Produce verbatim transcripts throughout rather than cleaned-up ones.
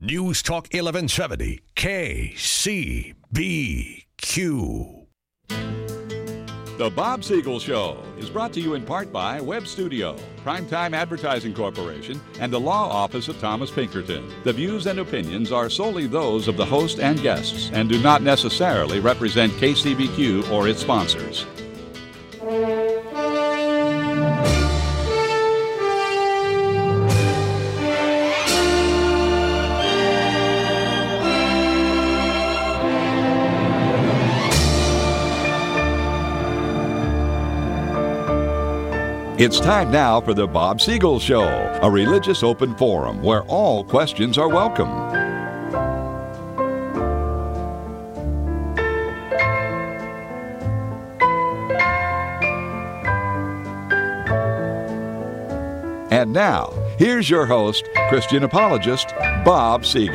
News Talk eleven seventy, K C B Q. The Bob Siegel Show is brought to you in part by Web Studio, Primetime Advertising Corporation, and the Law Office of Thomas Pinkerton. The views and opinions are solely those of the host and guests and do not necessarily represent K C B Q or its sponsors. It's time now for the Bob Siegel Show, a religious open forum where all questions are welcome. And now, here's your host, Christian apologist, Bob Siegel.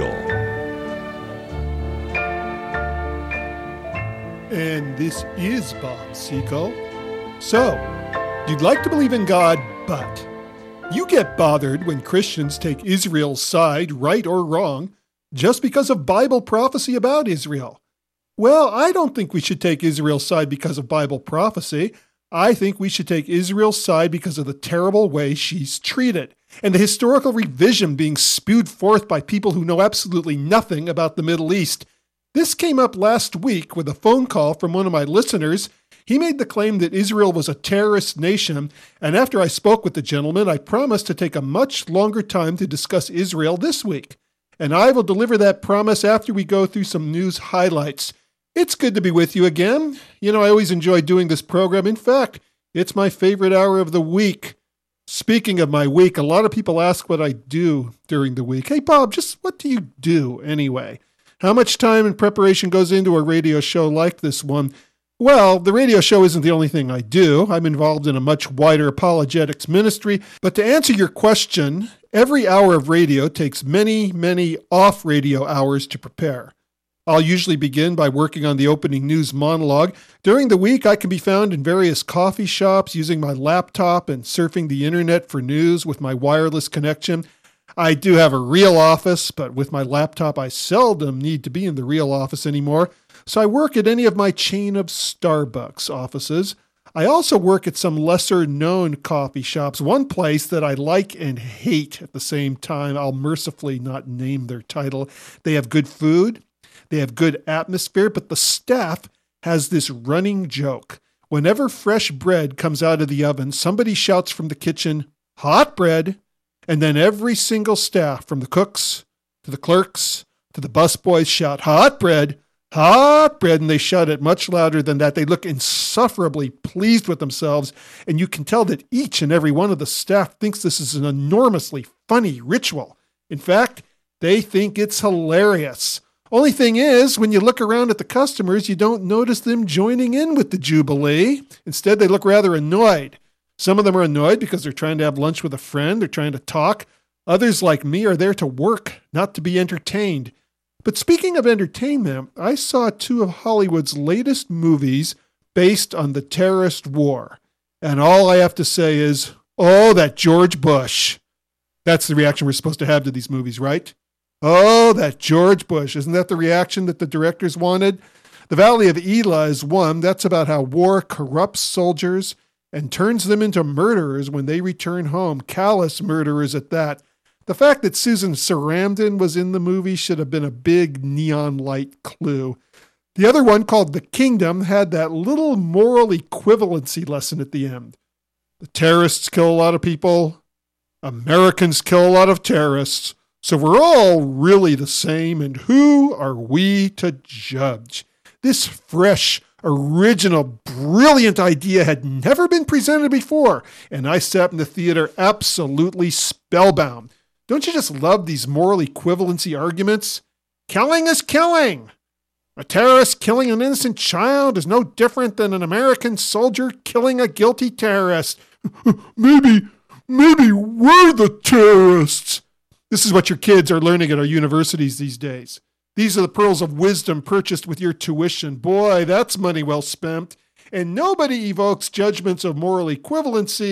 And this is Bob Siegel. So, you'd like to believe in God, but you get bothered when Christians take Israel's side, right or wrong, just because of Bible prophecy about Israel. Well, I don't think we should take Israel's side because of Bible prophecy. I think we should take Israel's side because of the terrible way she's treated and the historical revision being spewed forth by people who know absolutely nothing about the Middle East. This came up last week with a phone call from one of my listeners. He made the claim that Israel was a terrorist nation, and after I spoke with the gentleman, I promised to take a much longer time to discuss Israel this week. And I will deliver that promise after we go through some news highlights. It's good to be with you again. You know, I always enjoy doing this program. In fact, it's my favorite hour of the week. Speaking of my week, a lot of people ask what I do during the week. Hey, Bob, just what do you do anyway? How much time and preparation goes into a radio show like this one? Well, the radio show isn't the only thing I do. I'm involved in a much wider apologetics ministry. But to answer your question, every hour of radio takes many, many off-radio hours to prepare. I'll usually begin by working on the opening news monologue. During the week, I can be found in various coffee shops using my laptop and surfing the internet for news with my wireless connection. I do have a real office, but with my laptop, I seldom need to be in the real office anymore. So I work at any of my chain of Starbucks offices. I also work at some lesser-known coffee shops. One place that I like and hate at the same time, I'll mercifully not name their title. They have good food, they have good atmosphere, but the staff has this running joke. Whenever fresh bread comes out of the oven, somebody shouts from the kitchen, "Hot bread!" And then every single staff, from the cooks to the clerks to the busboys, shout, "Hot bread! Hot bread," and they shout it much louder than that. They look insufferably pleased with themselves, and you can tell that each and every one of the staff thinks this is an enormously funny ritual. In fact, they think it's hilarious. Only thing is, when you look around at the customers, you don't notice them joining in with the jubilee. Instead, they look rather annoyed. Some of them are annoyed because they're trying to have lunch with a friend, they're trying to talk. Others, like me, are there to work, not to be entertained. But speaking of entertainment, I saw two of Hollywood's latest movies based on the terrorist war. And all I have to say is, oh, that George Bush. That's the reaction we're supposed to have to these movies, right? Oh, that George Bush. Isn't that the reaction that the directors wanted? The Valley of Elah is one. That's about how war corrupts soldiers and turns them into murderers when they return home. Callous murderers at that. The fact that Susan Sarandon was in the movie should have been a big neon light clue. The other one, called The Kingdom, had that little moral equivalency lesson at the end. The terrorists kill a lot of people. Americans kill a lot of terrorists. So we're all really the same, and who are we to judge? This fresh, original, brilliant idea had never been presented before, and I sat in the theater absolutely spellbound. Don't you just love these moral equivalency arguments? Killing is killing. A terrorist killing an innocent child is no different than an American soldier killing a guilty terrorist. maybe, maybe we're the terrorists. This is what your kids are learning at our universities these days. These are the pearls of wisdom purchased with your tuition. Boy, that's money well spent. And nobody evokes judgments of moral equivalency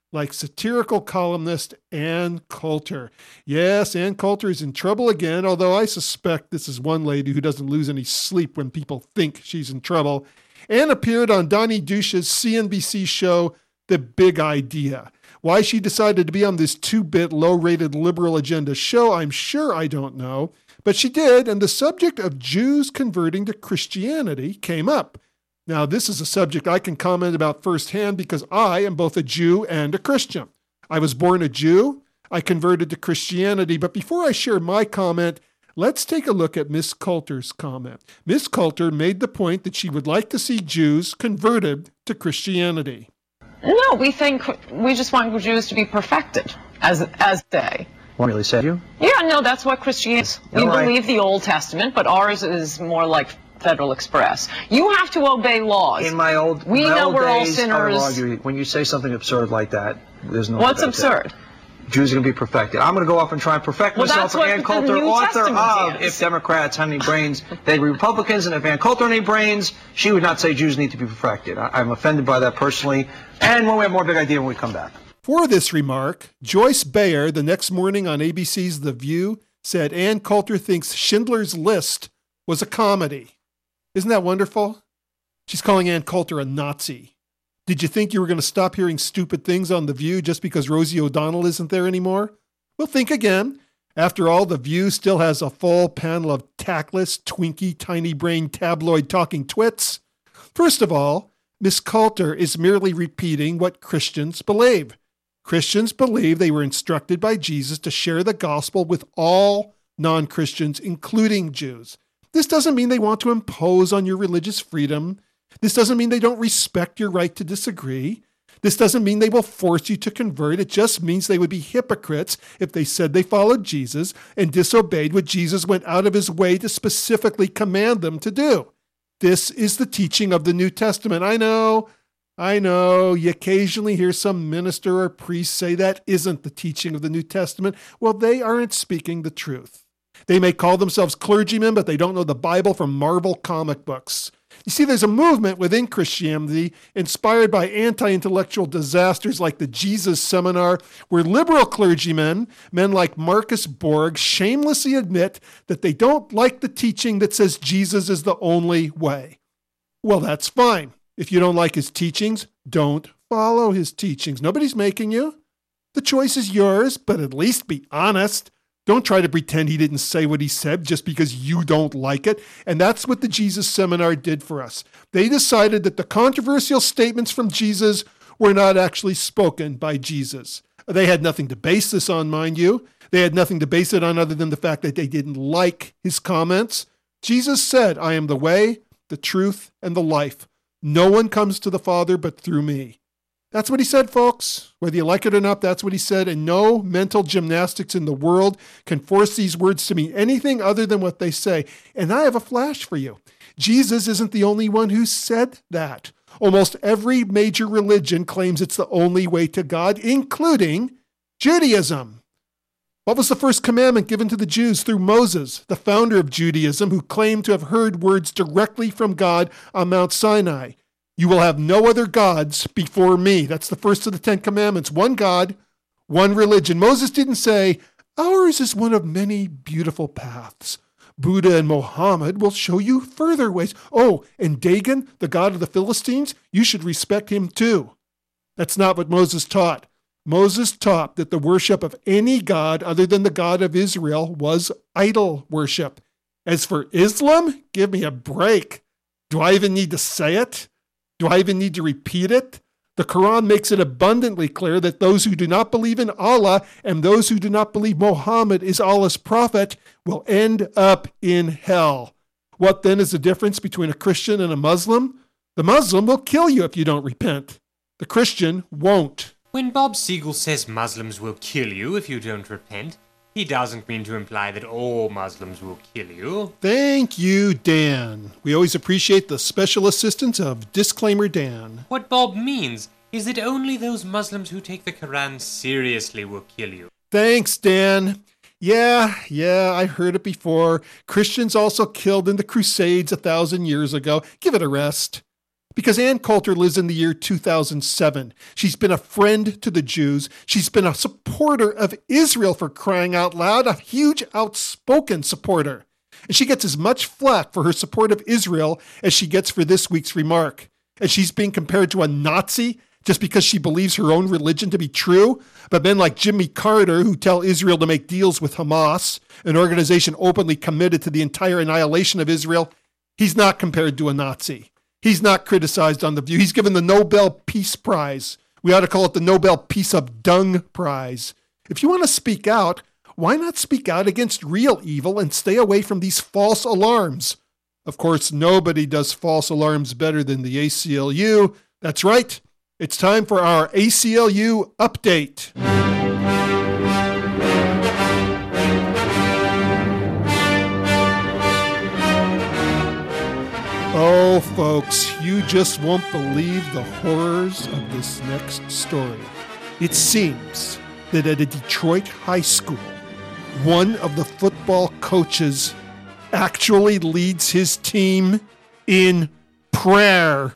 like satirical columnist Ann Coulter. Yes, Ann Coulter is in trouble again, although I suspect this is one lady who doesn't lose any sleep when people think she's in trouble. Ann appeared on Donnie Dush's C N B C show, The Big Idea. Why she decided to be on this two-bit, low-rated liberal agenda show, I'm sure I don't know. But she did, and the subject of Jews converting to Christianity came up. Now, this is a subject I can comment about firsthand because I am both a Jew and a Christian. I was born a Jew. I converted to Christianity. But before I share my comment, let's take a look at Miss Coulter's comment. Miss Coulter made the point that she would like to see Jews converted to Christianity. No, we think we just want Jews to be perfected, as as they. What really said you? Yeah, no, that's what Christianity is. We All right. believe the Old Testament, but ours is more like Federal Express. You have to obey laws. In my old, we my know old we're all days, sinners. I would argue, when you say something absurd like that, there's no. What's absurd? Jews are going to be perfected. I'm going to go off and try and perfect well, myself. That's Ann what Coulter, the New author Testament of is. If Democrats had any brains, they'd be Republicans, and if Ann Coulter had any brains, she would not say Jews need to be perfected. I, I'm offended by that personally. And when we have more big idea when we come back. For this remark, Joyce Bayer, the next morning on A B C's The View, said Ann Coulter thinks Schindler's List was a comedy. Isn't that wonderful? She's calling Ann Coulter a Nazi. Did you think you were going to stop hearing stupid things on The View just because Rosie O'Donnell isn't there anymore? Well, think again. After all, The View still has a full panel of tactless, twinky, tiny-brained tabloid talking twits. First of all, Miss Coulter is merely repeating what Christians believe. Christians believe they were instructed by Jesus to share the gospel with all non-Christians, including Jews. This doesn't mean they want to impose on your religious freedom. This doesn't mean they don't respect your right to disagree. This doesn't mean they will force you to convert. It just means they would be hypocrites if they said they followed Jesus and disobeyed what Jesus went out of his way to specifically command them to do. This is the teaching of the New Testament. I know, I know, you occasionally hear some minister or priest say that isn't the teaching of the New Testament. Well, they aren't speaking the truth. They may call themselves clergymen, but they don't know the Bible from Marvel comic books. You see, there's a movement within Christianity inspired by anti-intellectual disasters like the Jesus Seminar, where liberal clergymen, men like Marcus Borg, shamelessly admit that they don't like the teaching that says Jesus is the only way. Well, that's fine. If you don't like his teachings, don't follow his teachings. Nobody's making you. The choice is yours, but at least be honest. Don't try to pretend he didn't say what he said just because you don't like it. And that's what the Jesus Seminar did for us. They decided that the controversial statements from Jesus were not actually spoken by Jesus. They had nothing to base this on, mind you. They had nothing to base it on other than the fact that they didn't like his comments. Jesus said, I am the way, the truth, and the life. No one comes to the Father but through me. That's what he said, folks. Whether you like it or not, that's what he said. And no mental gymnastics in the world can force these words to mean anything other than what they say. And I have a flash for you. Jesus isn't the only one who said that. Almost every major religion claims it's the only way to God, including Judaism. What was the first commandment given to the Jews through Moses, the founder of Judaism, who claimed to have heard words directly from God on Mount Sinai? You will have no other gods before me. That's the first of the Ten Commandments. One God, one religion. Moses didn't say, ours is one of many beautiful paths. Buddha and Mohammed will show you further ways. Oh, and Dagon, the god of the Philistines, you should respect him too. That's not what Moses taught. Moses taught that the worship of any god other than the God of Israel was idol worship. As for Islam, give me a break. Do I even need to say it? Do I even need to repeat it? The Quran makes it abundantly clear that those who do not believe in Allah and those who do not believe Muhammad is Allah's prophet will end up in hell. What then is the difference between a Christian and a Muslim? The Muslim will kill you if you don't repent. The Christian won't. When Bob Siegel says Muslims will kill you if you don't repent, he doesn't mean to imply that all Muslims will kill you. Thank you, Dan. We always appreciate the special assistance of Disclaimer Dan. What Bob means is that only those Muslims who take the Quran seriously will kill you. Thanks, Dan. Yeah, yeah, I heard it before. Christians also killed in the Crusades a thousand years ago. Give it a rest. Because Ann Coulter lives in the year two thousand seven. She's been a friend to the Jews. She's been a supporter of Israel, for crying out loud, a huge outspoken supporter. And she gets as much flack for her support of Israel as she gets for this week's remark. And she's being compared to a Nazi just because she believes her own religion to be true. But men like Jimmy Carter, who tell Israel to make deals with Hamas, an organization openly committed to the entire annihilation of Israel, he's not compared to a Nazi. He's not criticized on The View. He's given the Nobel Peace Prize. We ought to call it the Nobel Peace of Dung Prize. If you want to speak out, why not speak out against real evil and stay away from these false alarms? Of course, nobody does false alarms better than the A C L U. That's right. It's time for our A C L U update. Oh, folks, you just won't believe the horrors of this next story. It seems that at a Detroit high school, one of the football coaches actually leads his team in prayer.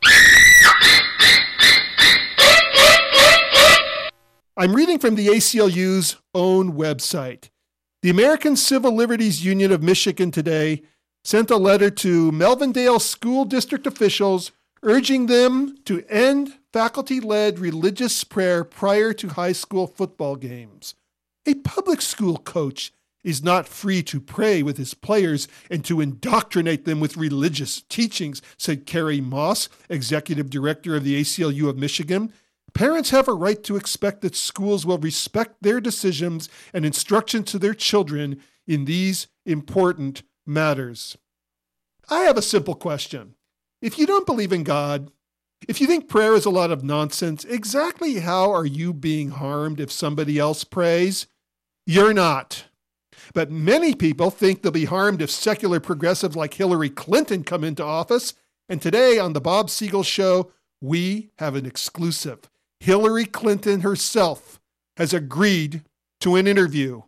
I'm reading from the A C L U's own website. The American Civil Liberties Union of Michigan today sent a letter to Melvindale School District officials urging them to end faculty-led religious prayer prior to high school football games. A public school coach is not free to pray with his players and to indoctrinate them with religious teachings, said Carrie Moss, executive director of the A C L U of Michigan. Parents have a right to expect that schools will respect their decisions and instruction to their children in these important matters. I have a simple question. If you don't believe in God, if you think prayer is a lot of nonsense, exactly how are you being harmed if somebody else prays? You're not. But many people think they'll be harmed if secular progressives like Hillary Clinton come into office. And today on the Bob Siegel Show, we have an exclusive. Hillary Clinton herself has agreed to an interview.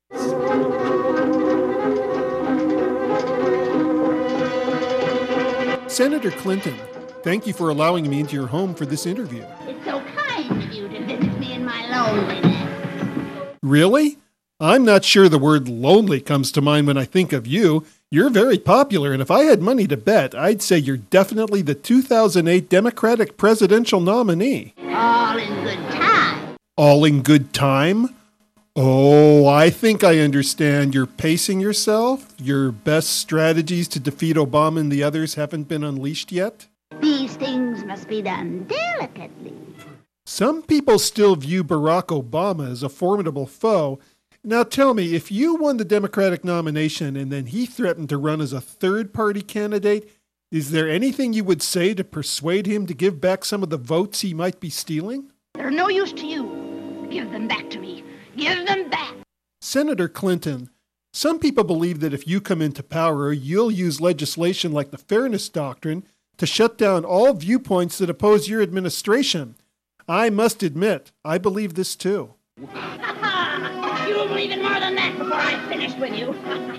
Senator Clinton, thank you for allowing me into your home for this interview. It's so kind of you to visit me in my loneliness. Really? I'm not sure the word lonely comes to mind when I think of you. You're very popular, and if I had money to bet, I'd say you're definitely the two thousand eight Democratic presidential nominee. All in good time. All in good time? Oh, I think I understand. You're pacing yourself? Your best strategies to defeat Obama and the others haven't been unleashed yet? These things must be done delicately. Some people still view Barack Obama as a formidable foe. Now tell me, if you won the Democratic nomination and then he threatened to run as a third-party candidate, is there anything you would say to persuade him to give back some of the votes he might be stealing? They're no use to you. Give them back to me. Give them back. Senator Clinton, some people believe that if you come into power, you'll use legislation like the Fairness Doctrine to shut down all viewpoints that oppose your administration. I must admit, I believe this too. You'll believe in more than that before I'm finished with you.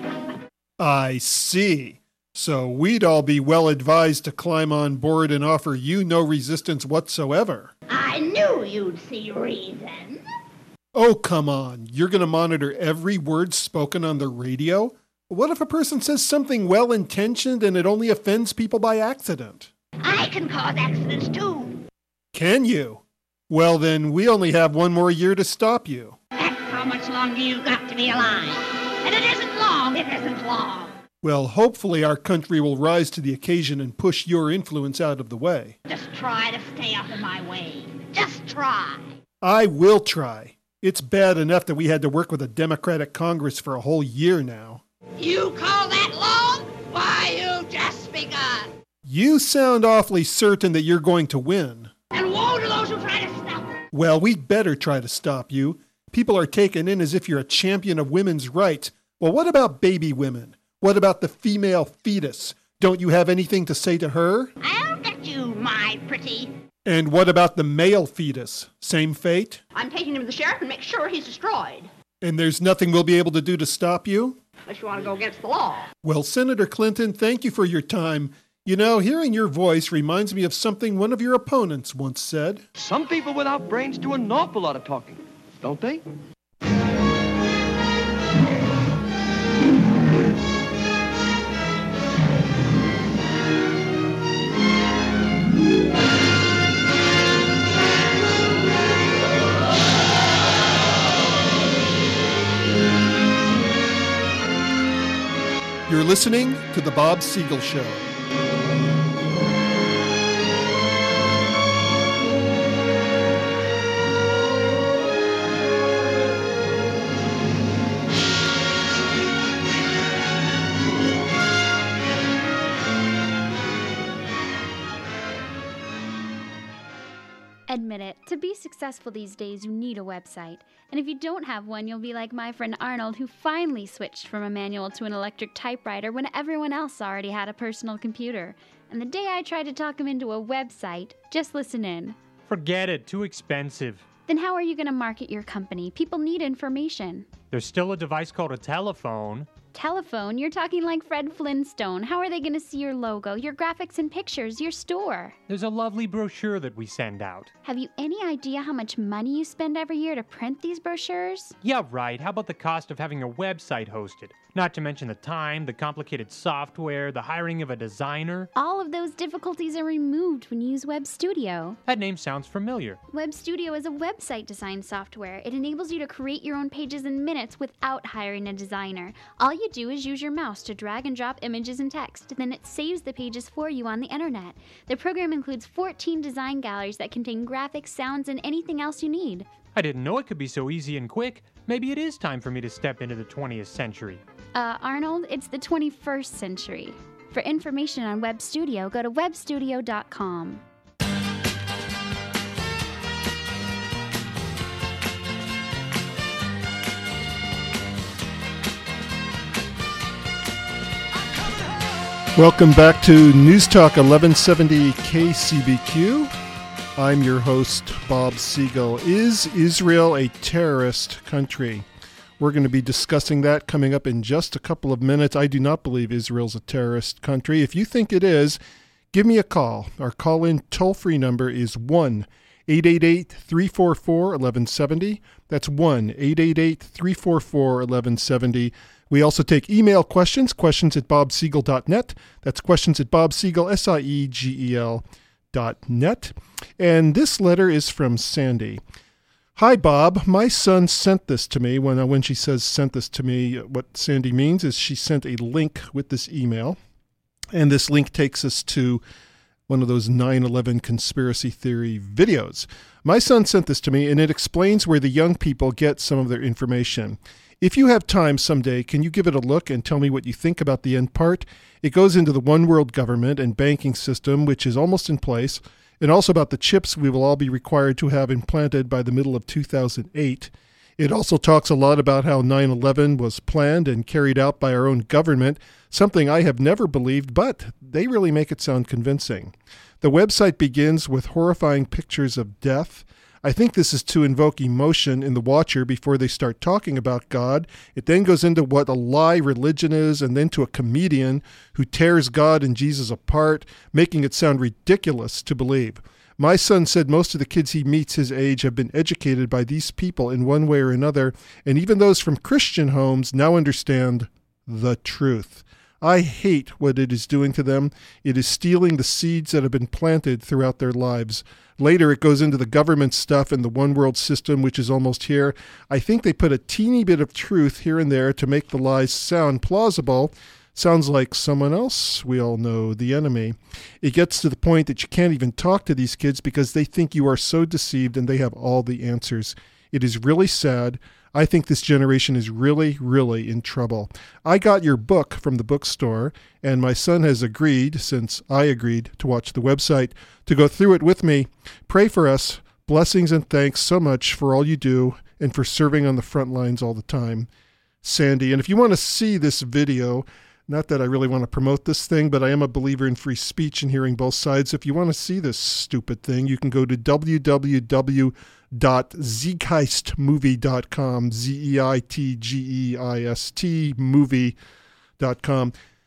I see. So we'd all be well advised to climb on board and offer you no resistance whatsoever. I knew you'd see reason. Oh, come on. You're going to monitor every word spoken on the radio? What if a person says something well-intentioned and it only offends people by accident? I can cause accidents too. Can you? Well, then we only have one more year to stop you. That's how much longer you've got to be alive. And it isn't long. It isn't long. Well, hopefully our country will rise to the occasion and push your influence out of the way. Just try to stay out of my way. Just try. I will try. It's bad enough that we had to work with a Democratic Congress for a whole year now. You call that long? Why, you've just begun. You sound awfully certain that you're going to win. And woe to those who try to stop it. Well, we'd better try to stop you. People are taken in as if you're a champion of women's rights. Well, what about baby women? What about the female fetus? Don't you have anything to say to her? I'll get you, my pretty. And what about the male fetus? Same fate? I'm taking him to the sheriff and make sure he's destroyed. And there's nothing we'll be able to do to stop you? Unless you want to go against the law. Well, Senator Clinton, thank you for your time. You know, hearing your voice reminds me of something one of your opponents once said. Some people without brains do an awful lot of talking, don't they? You're listening to The Bob Siegel Show. Admit it, to be successful these days, you need a website. And if you don't have one, you'll be like my friend Arnold, who finally switched from a manual to an electric typewriter when everyone else already had a personal computer. And the day I tried to talk him into a website, just listen in. Forget it, too expensive. Then how are you going to market your company? People need information. There's still a device called a telephone. Telephone? You're talking like Fred Flintstone. How are they going to see your logo, your graphics and pictures, your store? There's a lovely brochure that we send out. Have you any idea how much money you spend every year to print these brochures? Yeah, right. How about the cost of having a website hosted? Not to mention the time, the complicated software, the hiring of a designer. All of those difficulties are removed when you use Web Studio. That name sounds familiar. Web Studio is a website design software. It enables you to create your own pages in minutes without hiring a designer. All you do is use your mouse to drag and drop images and text. Then it saves the pages for you on the internet. The program includes fourteen design galleries that contain graphics, sounds, and anything else you need. I didn't know it could be so easy and quick. Maybe it is time for me to step into the twentieth century. Uh, Arnold, it's the twenty-first century. For information on Web Studio, go to web studio dot com. Welcome back to News Talk eleven seventy K C B Q. I'm your host, Bob Siegel. Is Israel a terrorist country? We're going to be discussing that coming up in just a couple of minutes. I do not believe Israel's a terrorist country. If you think it is, give me a call. Our call-in toll-free number is one eight eight eight, three four four, one one seven zero. That's one eight eight eight, three four four, one one seven zero. We also take email questions, questions at bob siegel dot net. That's questions at bob siegel, S I E G E L dot net. And this letter is from Sandy. Hi, Bob. My son sent this to me. When, when she says sent this to me, what Sandy means is she sent a link with this email. And this link takes us to one of those nine eleven conspiracy theory videos. My son sent this to me, and it explains where the young people get some of their information. If you have time someday, can you give it a look and tell me what you think about the end part? It goes into the one world government and banking system, which is almost in place, and also about the chips we will all be required to have implanted by the middle of two thousand eight. It also talks a lot about how nine eleven was planned and carried out by our own government, something I have never believed, but they really make it sound convincing. The website begins with horrifying pictures of death. I think this is to invoke emotion in the watcher before they start talking about God. It then goes into what a lie religion is, and then to a comedian who tears God and Jesus apart, making it sound ridiculous to believe. My son said most of the kids he meets his age have been educated by these people in one way or another, and even those from Christian homes now understand the truth. I hate what it is doing to them. It is stealing the seeds that have been planted throughout their lives. Later, it goes into the government stuff and the one world system, which is almost here. I think they put a teeny bit of truth here and there to make the lies sound plausible. Sounds like someone else we all know, the enemy. It gets to the point that you can't even talk to these kids because they think you are so deceived and they have all the answers. It is really sad. I think this generation is really, really in trouble. I got your book from the bookstore, and my son has agreed, since I agreed to watch the website, to go through it with me. Pray for us. Blessings and thanks so much for all you do and for serving on the front lines all the time. Sandy. And if you want to see this video, not that I really want to promote this thing, but I am a believer in free speech and hearing both sides. If you want to see this stupid thing, you can go to w w w dot zeitgeist movie dot com, Z E I T G E I S T movie dot com.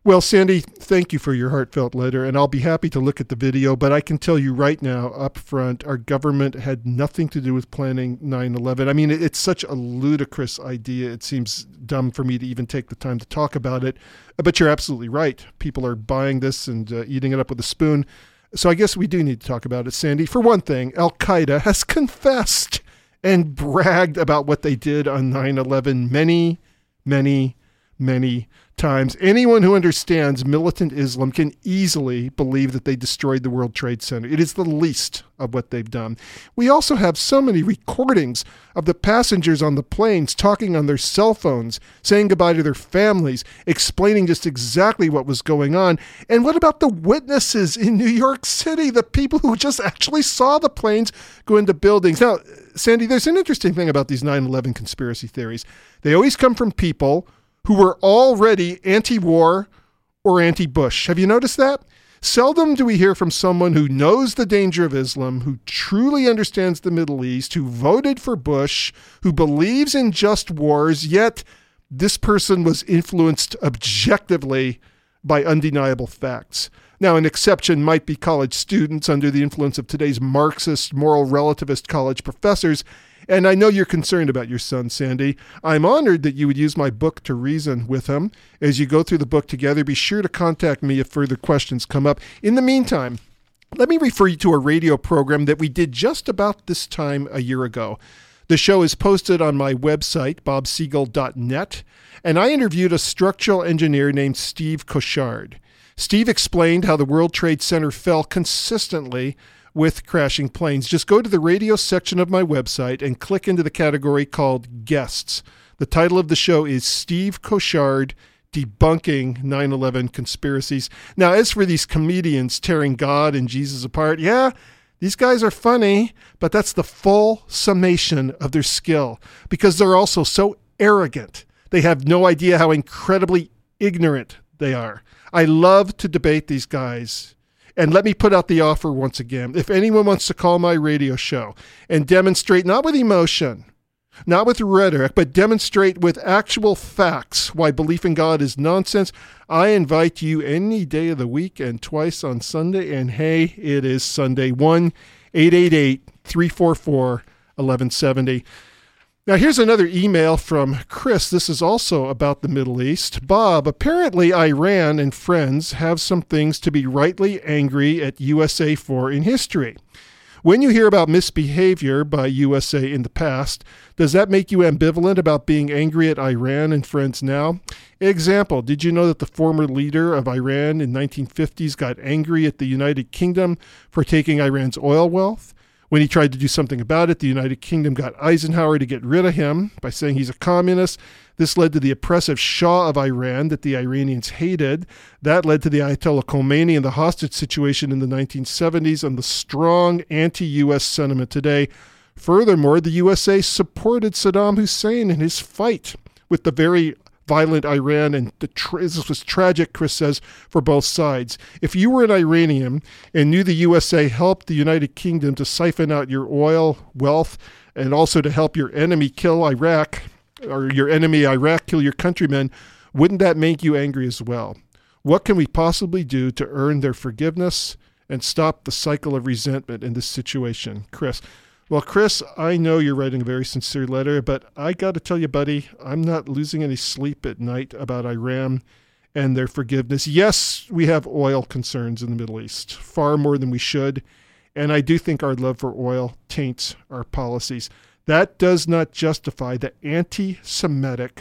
Well, Sandy, thank you for your heartfelt letter, and I'll be happy to look at the video, but I can tell you right now up front, our government had nothing to do with planning nine eleven. I mean, it's such a ludicrous idea. It seems dumb for me to even take the time to talk about it, but you're absolutely right. People are buying this and uh, eating it up with a spoon. So I guess we do need to talk about it, Sandy. For one thing, Al-Qaeda has confessed and bragged about what they did on nine eleven many, many, many times. Anyone who understands militant Islam can easily believe that they destroyed the World Trade Center. It is the least of what they've done. We also have so many recordings of the passengers on the planes talking on their cell phones, saying goodbye to their families, explaining just exactly what was going on. And what about the witnesses in New York City, the people who just actually saw the planes go into buildings? Now, Sandy, there's an interesting thing about these nine eleven conspiracy theories. They always come from people who were already anti-war or anti-Bush. Have you noticed that? Seldom do we hear from someone who knows the danger of Islam, who truly understands the Middle East, who voted for Bush, who believes in just wars, yet this person was influenced objectively by undeniable facts. Now, an exception might be college students under the influence of today's Marxist, moral relativist college professors. And I know you're concerned about your son, Sandy. I'm honored that you would use my book to reason with him. As you go through the book together, be sure to contact me if further questions come up. In the meantime, let me refer you to a radio program that we did just about this time a year ago. The show is posted on my website, bob siegel dot net, and I interviewed a structural engineer named Steve Cochard. Steve explained how the World Trade Center fell consistently with crashing planes. Just go to the radio section of my website and click into the category called Guests. The title of the show is Steve Cochard Debunking nine eleven Conspiracies. Now, as for these comedians tearing God and Jesus apart, yeah, these guys are funny, but that's the full summation of their skill because they're also so arrogant. They have no idea how incredibly ignorant they are. I love to debate these guys. And let me put out the offer once again. If anyone wants to call my radio show and demonstrate, not with emotion, not with rhetoric, but demonstrate with actual facts why belief in God is nonsense, I invite you any day of the week and twice on Sunday. And hey, it is Sunday. one eight eight eight, three four four, one one seven zero. Now, here's another email from Chris. This is also about the Middle East. Bob, apparently Iran and friends have some things to be rightly angry at U S A for in history. When you hear about misbehavior by U S A in the past, does that make you ambivalent about being angry at Iran and friends now? Example, did you know that the former leader of Iran in nineteen fifties got angry at the United Kingdom for taking Iran's oil wealth? When he tried to do something about it, the United Kingdom got Eisenhower to get rid of him by saying he's a communist. This led to the oppressive Shah of Iran that the Iranians hated. That led to the Ayatollah Khomeini and the hostage situation in the nineteen seventies and the strong anti-U S sentiment today. Furthermore, the U S A supported Saddam Hussein in his fight with the very violent Iran, and the tra- this was tragic, Chris says, for both sides. If you were an Iranian and knew the U S A helped the United Kingdom to siphon out your oil wealth and also to help your enemy kill Iraq, or your enemy Iraq kill your countrymen, wouldn't that make you angry as well? What can we possibly do to earn their forgiveness and stop the cycle of resentment in this situation? Chris. Well, Chris, I know you're writing a very sincere letter, but I got to tell you, buddy, I'm not losing any sleep at night about Iran and their forgiveness. Yes, we have oil concerns in the Middle East, far more than we should, and I do think our love for oil taints our policies. That does not justify the anti-Semitic,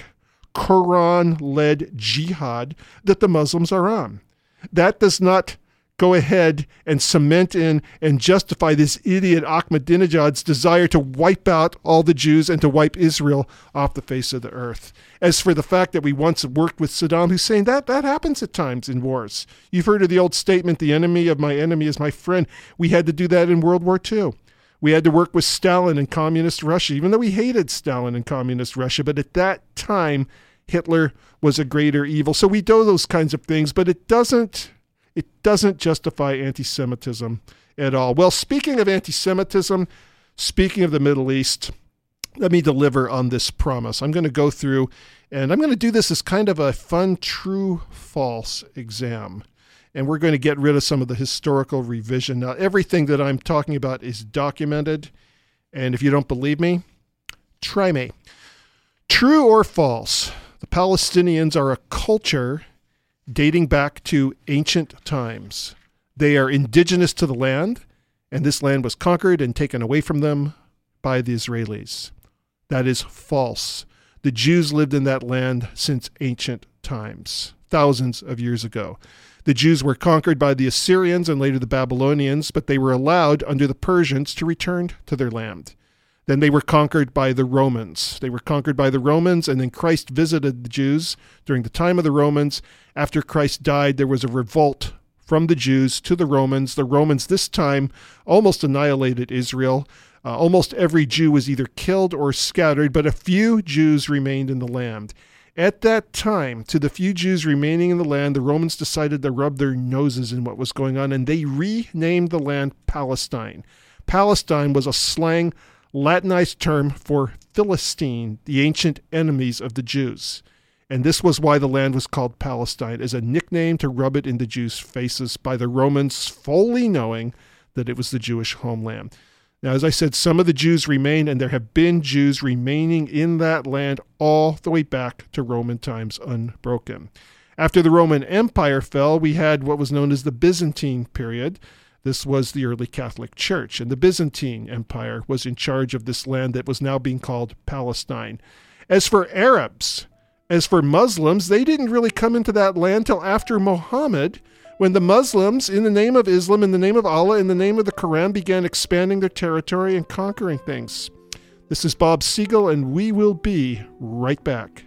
Quran-led jihad that the Muslims are on. That does not go ahead and cement in and justify this idiot Ahmadinejad's desire to wipe out all the Jews and to wipe Israel off the face of the earth. As for the fact that we once worked with Saddam Hussein, that, that happens at times in wars. You've heard of the old statement, the enemy of my enemy is my friend. We had to do that in World War Two. We had to work with Stalin in communist Russia, even though we hated Stalin in communist Russia. But at that time, Hitler was a greater evil. So we do those kinds of things, but it doesn't It doesn't justify anti-Semitism at all. Well, speaking of anti-Semitism, speaking of the Middle East, let me deliver on this promise. I'm going to go through, and I'm going to do this as kind of a fun true-false exam. And we're going to get rid of some of the historical revision. Now, everything that I'm talking about is documented. And if you don't believe me, try me. True or false? The Palestinians are a culture dating back to ancient times. They are indigenous to the land, and this land was conquered and taken away from them by the Israelis. That is false. The Jews lived in that land since ancient times, thousands of years ago. The Jews were conquered by the Assyrians and later the Babylonians, but they were allowed under the Persians to return to their land. Then they were conquered by the Romans. They were conquered by the Romans, and then Christ visited the Jews during the time of the Romans. After Christ died, there was a revolt from the Jews to the Romans. The Romans this time almost annihilated Israel. Uh, almost every Jew was either killed or scattered, but a few Jews remained in the land. At that time, to the few Jews remaining in the land, the Romans decided to rub their noses in what was going on, and they renamed the land Palestine. Palestine was a slang Latinized term for Philistine, the ancient enemies of the Jews. And this was why the land was called Palestine, as a nickname to rub it in the Jews' faces by the Romans fully knowing that it was the Jewish homeland. Now, as I said, some of the Jews remain, and there have been Jews remaining in that land all the way back to Roman times unbroken. After the Roman Empire fell, we had what was known as the Byzantine period. This was the early Catholic Church, and the Byzantine Empire was in charge of this land that was now being called Palestine. As for Arabs, as for Muslims, they didn't really come into that land till after Muhammad, when the Muslims, in the name of Islam, in the name of Allah, in the name of the Quran, began expanding their territory and conquering things. This is Bob Siegel, and we will be right back.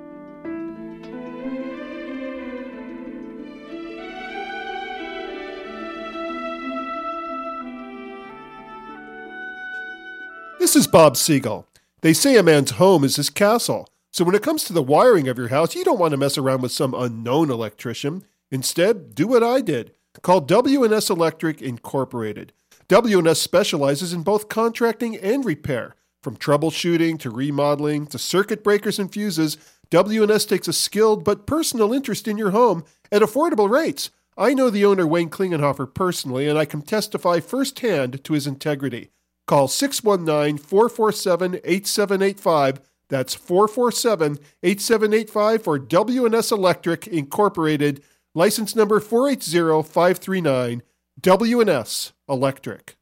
This is Bob Siegel. They say a man's home is his castle. So when it comes to the wiring of your house, you don't want to mess around with some unknown electrician. Instead, do what I did. Call W and S Electric Incorporated. W and S specializes in both contracting and repair. From troubleshooting to remodeling to circuit breakers and fuses, W and S takes a skilled but personal interest in your home at affordable rates. I know the owner, Wayne Klingenhofer, personally, and I can testify firsthand to his integrity. Call six one nine, four four seven, eight seven eight five. That's four four seven, eight seven eight five for W and S Electric Incorporated. License number four eight zero five three nine. W and S Electric.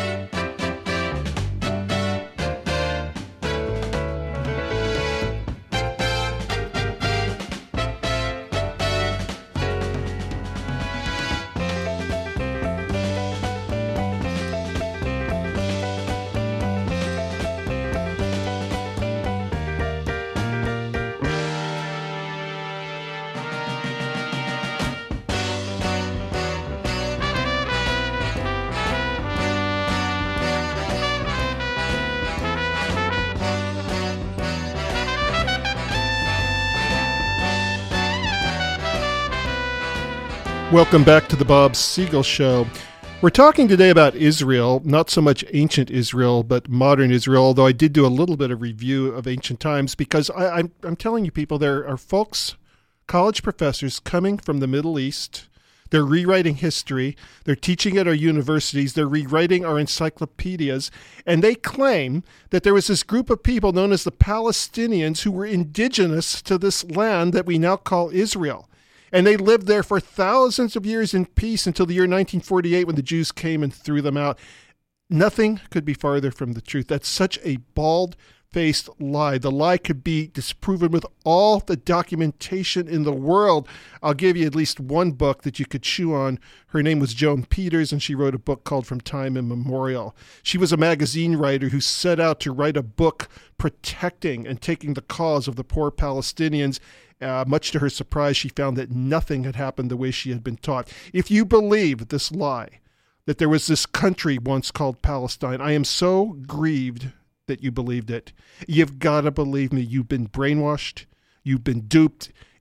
Welcome back to the Bob Siegel Show. We're talking today about Israel, not so much ancient Israel, but modern Israel, although I did do a little bit of review of ancient times because I, I'm, I'm telling you people, there are folks, college professors coming from the Middle East. They're rewriting history. They're teaching at our universities. They're rewriting our encyclopedias. And they claim that there was this group of people known as the Palestinians who were indigenous to this land that we now call Israel. And they lived there for thousands of years in peace until the year nineteen forty-eight when the Jews came and threw them out. Nothing could be farther from the truth. That's such a bald-faced lie. The lie could be disproven with all the documentation in the world. I'll give you at least one book that you could chew on. Her name was Joan Peters, and she wrote a book called From Time Immemorial. She was a magazine writer who set out to write a book protecting and taking the cause of the poor Palestinians. Uh, much to her surprise, she found that nothing had happened the way she had been taught. If you believe this lie, that there was this country once called Palestine, I am so grieved that you believed it. You've got to believe me. You've been brainwashed. You've been duped.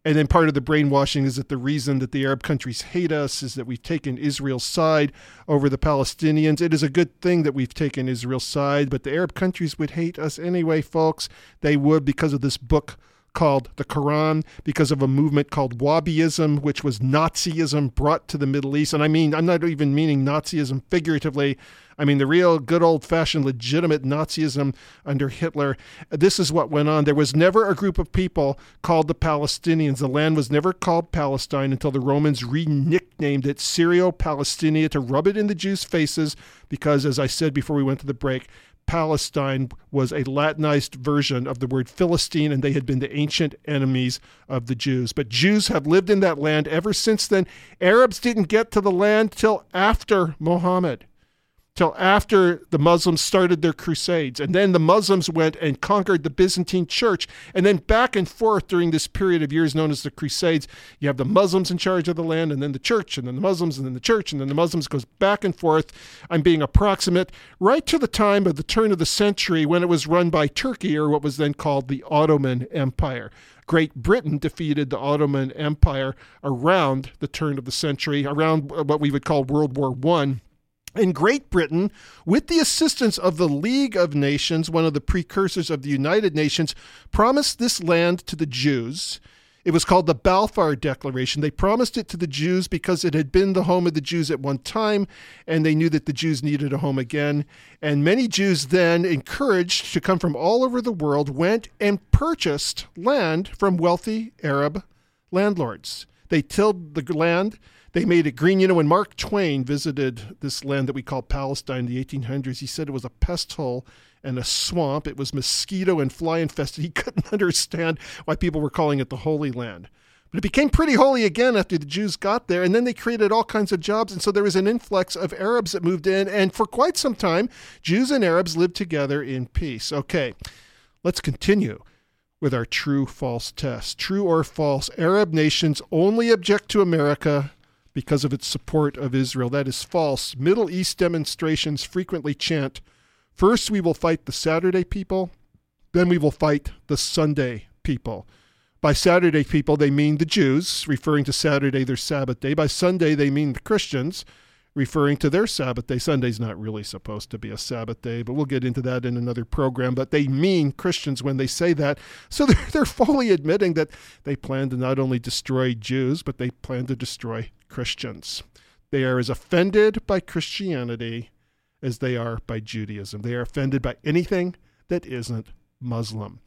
And then part of the brainwashing is that the reason that the Arab countries hate us is that we've taken Israel's side over the Palestinians. It is a good thing that we've taken Israel's side, but the Arab countries would hate us anyway, folks. They would, because of this book called the Quran, because of a movement called Wahhabism, which was Nazism brought to the Middle East. And I mean, I'm not even meaning Nazism figuratively. I mean, the real good old-fashioned legitimate Nazism under Hitler. This is what went on. There was never a group of people called the Palestinians. The land was never called Palestine until the Romans re-nicknamed it Syrio-Palestinia to rub it in the Jews' faces because, as I said before we went to the break, Palestine was a Latinized version of the word Philistine, and they had been the ancient enemies of the Jews. But Jews have lived in that land ever since then. Arabs didn't get to the land till after Muhammad, till after the Muslims started their crusades. And then the Muslims went and conquered the Byzantine church. And then back and forth during this period of years known as the Crusades, you have the Muslims in charge of the land, and then the church, and then the Muslims, and then the church, and then the Muslims. Goes back and forth. I'm being approximate, right to the time of the turn of the century when it was run by Turkey, or what was then called the Ottoman Empire. Great Britain defeated the Ottoman Empire around the turn of the century, around what we would call World War One. In Great Britain, with the assistance of the League of Nations, one of the precursors of the United Nations, promised this land to the Jews. It was called the Balfour Declaration. They promised it to the Jews because it had been the home of the Jews at one time, and they knew that the Jews needed a home again. And many Jews then, encouraged to come from all over the world, went and purchased land from wealthy Arab landlords. They tilled the land. They made it green. You know, when Mark Twain visited this land that we call Palestine in the eighteen hundreds, he said it was a pest hole and a swamp. It was mosquito and fly infested. He couldn't understand why people were calling it the Holy Land. But it became pretty holy again after the Jews got there, and then they created all kinds of jobs, and so there was an influx of Arabs that moved in, and for quite some time, Jews and Arabs lived together in peace. Okay, let's continue with our true-false test. True or false, Arab nations only object to America because of its support of Israel. That is false. Middle East demonstrations frequently chant, first we will fight the Saturday people, then we will fight the Sunday people. By Saturday people, they mean the Jews, referring to Saturday, their Sabbath day. By Sunday, they mean the Christians, referring to their Sabbath day. Sunday's not really supposed to be a Sabbath day, but we'll get into that in another program. But they mean Christians when they say that. So they're, they're fully admitting that they plan to not only destroy Jews, but they plan to destroy Christians. They are as offended by Christianity as they are by Judaism. They are offended by anything that isn't Muslim.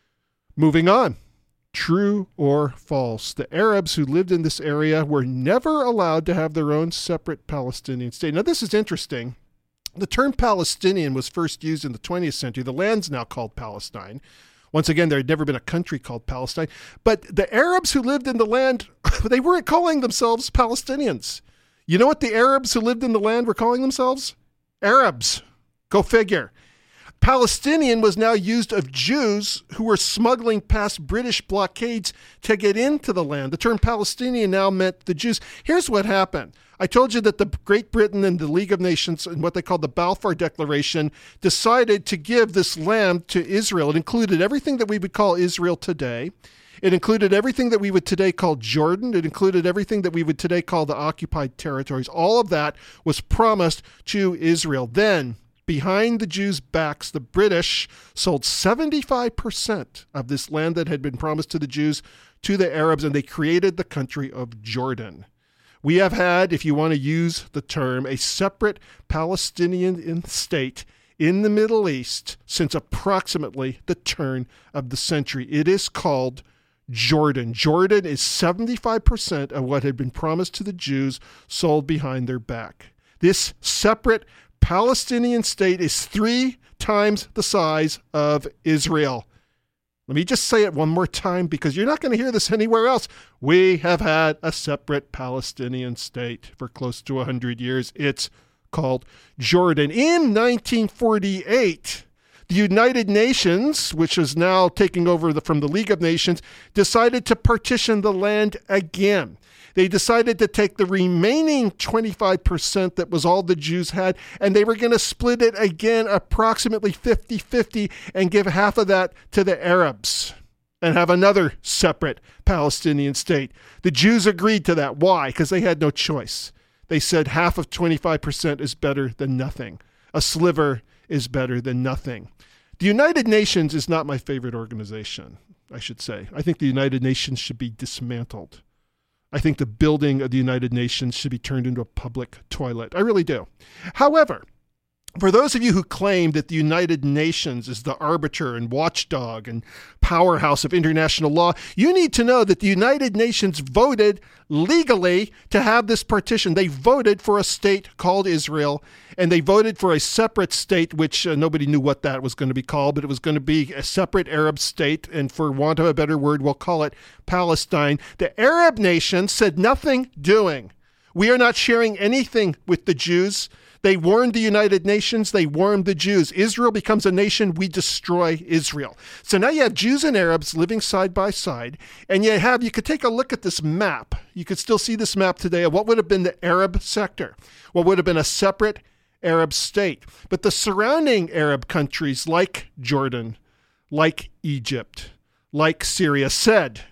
Moving on. True or false? The Arabs who lived in this area were never allowed to have their own separate Palestinian state. Now, this is interesting. The term Palestinian was first used in the twentieth century. The land's now called Palestine. Once again, there had never been a country called Palestine. But the Arabs who lived in the land, they weren't calling themselves Palestinians. You know what the Arabs who lived in the land were calling themselves? Arabs. Go figure. Palestinian was now used of Jews who were smuggling past British blockades to get into the land. The term Palestinian now meant the Jews. Here's what happened. I told you that the Great Britain and the League of Nations and what they called the Balfour Declaration decided to give this land to Israel. It included everything that we would call Israel today. It included everything that we would today call Jordan. It included everything that we would today call the occupied territories. All of that was promised to Israel. Then, behind the Jews' backs, the British sold seventy-five percent of this land that had been promised to the Jews to the Arabs, and they created the country of Jordan. We have had, if you want to use the term, a separate Palestinian state in the Middle East since approximately the turn of the century. It is called Jordan. Jordan is seventy-five percent of what had been promised to the Jews sold behind their back. This separate Palestinian state is three times the size of Israel. Let me just say it one more time because you're not going to hear this anywhere else. We have had a separate Palestinian state for close to one hundred years. It's called Jordan. In nineteen forty-eight, the United Nations, which is now taking over the, from the League of Nations, decided to partition the land again. They decided to take the remaining twenty-five percent that was all the Jews had, and they were going to split it again approximately fifty-fifty and give half of that to the Arabs. and have another separate Palestinian state. The Jews agreed to that. Why? Because they had no choice. They said half of twenty-five percent is better than nothing. A sliver is better than nothing. The United Nations is not my favorite organization, I should say. I think the United Nations should be dismantled. I think the building of the United Nations should be turned into a public toilet. I really do. However, for those of you who claim that the United Nations is the arbiter and watchdog and powerhouse of international law, you need to know that the United Nations voted legally to have this partition. They voted for a state called Israel, and they voted for a separate state, which uh, nobody knew what that was going to be called, but it was going to be a separate Arab state, and for want of a better word, we'll call it Palestine. The Arab nations said nothing doing. We are not sharing anything with the Jews. They warned the United Nations. They warned the Jews. Israel becomes a nation. We destroy Israel. So now you have Jews and Arabs living side by side. And you have, you could take a look at this map. You could still see this map today of what would have been the Arab sector, what would have been a separate Arab state. But the surrounding Arab countries like Jordan, like Egypt, like Syria said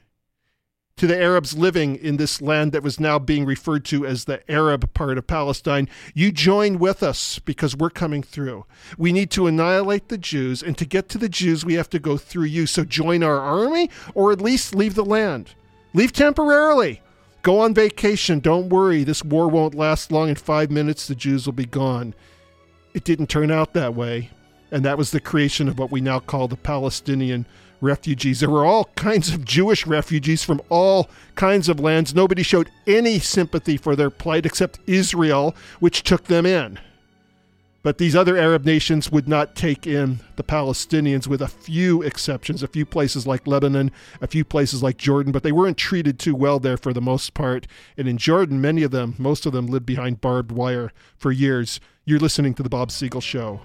to the Arabs living in this land that was now being referred to as the Arab part of Palestine, you join with us because we're coming through. We need to annihilate the Jews, and to get to the Jews, we have to go through you. So join our army, or at least leave the land. Leave temporarily. Go on vacation. Don't worry. This war won't last long. In five minutes, the Jews will be gone. It didn't turn out that way, and that was the creation of what we now call the Palestinian refugees. There were all kinds of Jewish refugees from all kinds of lands. Nobody showed any sympathy for their plight except Israel, which took them in. But these other Arab nations would not take in the Palestinians, with a few exceptions, a few places like Lebanon, a few places like Jordan, but they weren't treated too well there for the most part. And in Jordan, many of them, most of them lived behind barbed wire for years. You're listening to The Bob Siegel Show.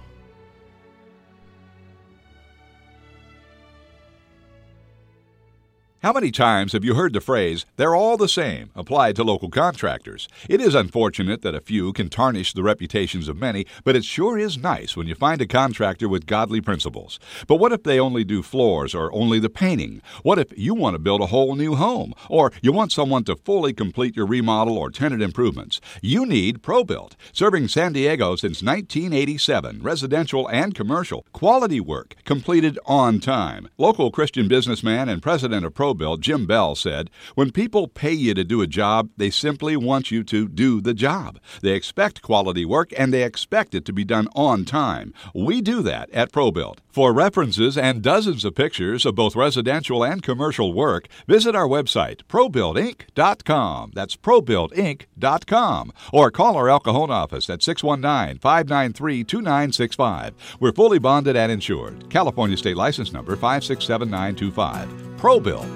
How many times have you heard the phrase, "they're all the same," applied to local contractors? It is unfortunate that a few can tarnish the reputations of many, but it sure is nice when you find a contractor with godly principles. But what if they only do floors or only the painting? What if you want to build a whole new home, or you want someone to fully complete your remodel or tenant improvements? You need ProBuilt, serving San Diego since nineteen eighty-seven, residential and commercial, quality work, completed on time. Local Christian businessman and president of ProBuilt, Jim Bell, said, "When people pay you to do a job, they simply want you to do the job. They expect quality work, and they expect it to be done on time. We do that at ProBuilt." For references and dozens of pictures of both residential and commercial work, visit our website, pro built inc dot com. That's pro built inc dot com. Or call our El Cajon office at six one nine, five nine three, two nine six five. We're fully bonded and insured. California State License Number five six seven nine two five. ProBuilt.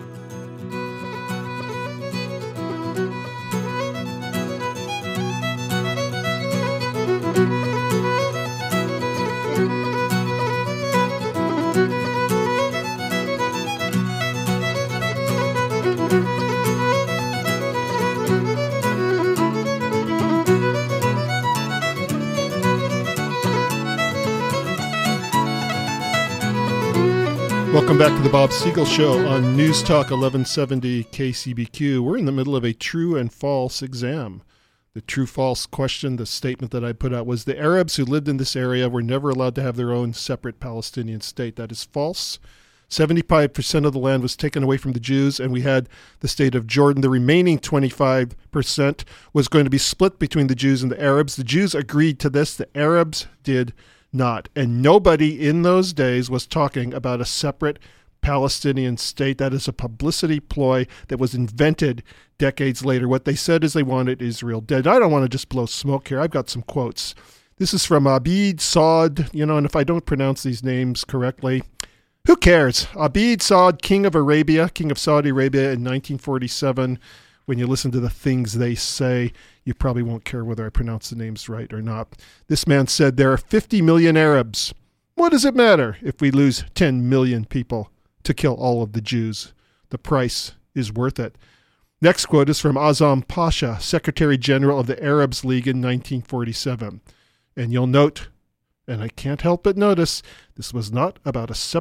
Welcome back to the Bob Siegel Show on News Talk eleven seventy K C B Q. We're in the middle of a true and false exam. The true-false question, the statement that I put out was the Arabs who lived in this area were never allowed to have their own separate Palestinian state. That is false. seventy-five percent of the land was taken away from the Jews, and we had the state of Jordan. The remaining twenty-five percent was going to be split between the Jews and the Arabs. The Jews agreed to this. The Arabs did not. And nobody in those days was talking about a separate Palestinian state. That is a publicity ploy that was invented decades later. What they said is they wanted Israel dead. I don't want to just blow smoke here. I've got some quotes. This is from Abid Saud, you know, and if I don't pronounce these names correctly, who cares? Abid Saud, king of Arabia, king of Saudi Arabia in nineteen forty-seven. When you listen to the things they say, you probably won't care whether I pronounce the names right or not. This man said, there are fifty million Arabs. What does it matter if we lose ten million people to kill all of the Jews? The price is worth it. Next quote is from Azam Pasha, Secretary General of the Arabs League in nineteen forty-seven. And you'll note, and I can't help but notice, this was not about a separate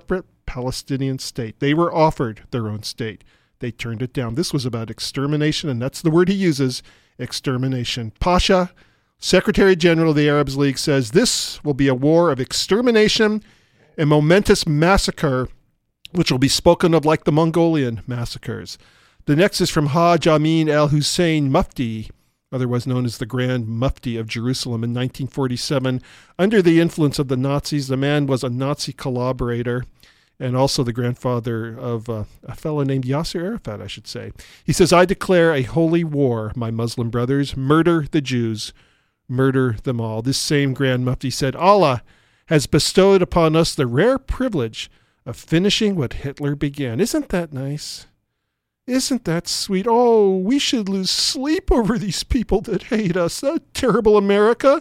Palestinian state. They were offered their own state. They turned it down. This was about extermination, and that's the word he uses, extermination. Pasha, Secretary General of the Arab League, says this will be a war of extermination and momentous massacre, which will be spoken of like the Mongolian massacres. The next is from Haj Amin al-Hussein Mufti, otherwise known as the Grand Mufti of Jerusalem, in nineteen forty-seven. Under the influence of the Nazis, the man was a Nazi collaborator and also the grandfather of uh, a fellow named Yasser Arafat, I should say. He says, I declare a holy war, my Muslim brothers. Murder the Jews. Murder them all. This same Grand Mufti said, Allah has bestowed upon us the rare privilege of finishing what Hitler began. Isn't that nice? Isn't that sweet? Oh, we should lose sleep over these people that hate us. That terrible America.